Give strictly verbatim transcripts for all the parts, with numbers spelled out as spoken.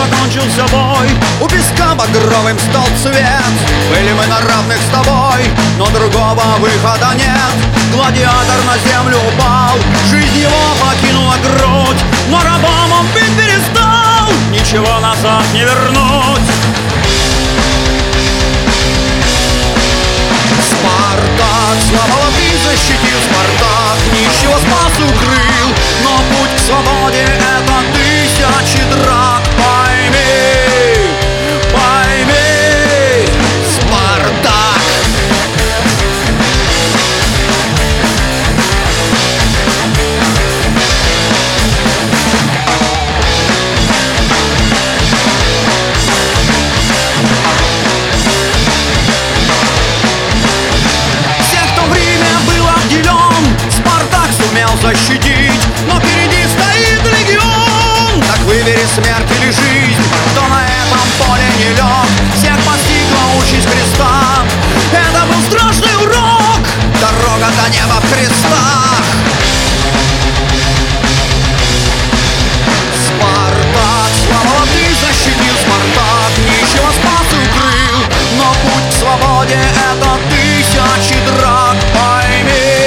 закончился бой, у песка багровым стал цвет. Были мы на равных с тобой, но другого выхода нет. Гладиатор на землю упал, жизнь его покинула грудь, но рабом он быть перестал, ничего назад не вернуть. Спартак, слава ты защитил, Спартак нищего спас и укрыл, но путь к свободе — это тысячи драк. Пойми, пойми, Спартак. Защитить, но впереди стоит легион. Так выбери смерть или жизнь, кто на этом поле не лег. Всех постигла участь креста, это был страшный урок. Дорога до неба в крестах. Спартак, слава ты защитил, Спартак нищего спас и укрыл, но путь к свободе — это тысячи драк. Пойми,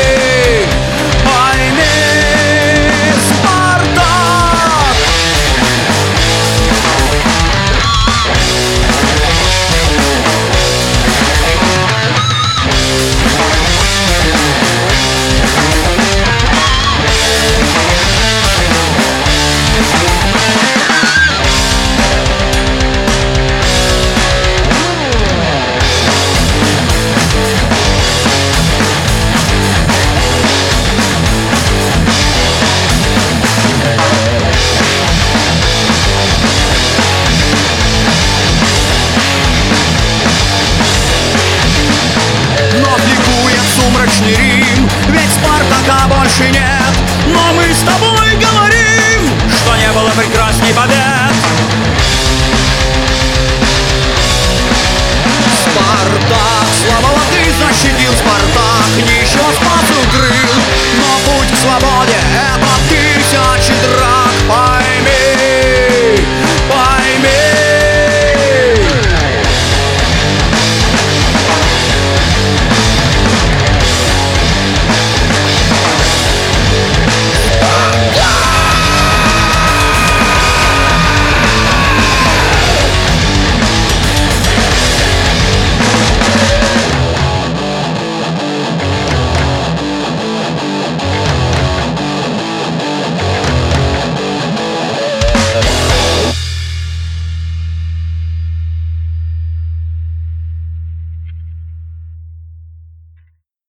сумрачный Рим, ведь Спартака больше нет. Но мы с тобой говорим, что не было прекрасней побед.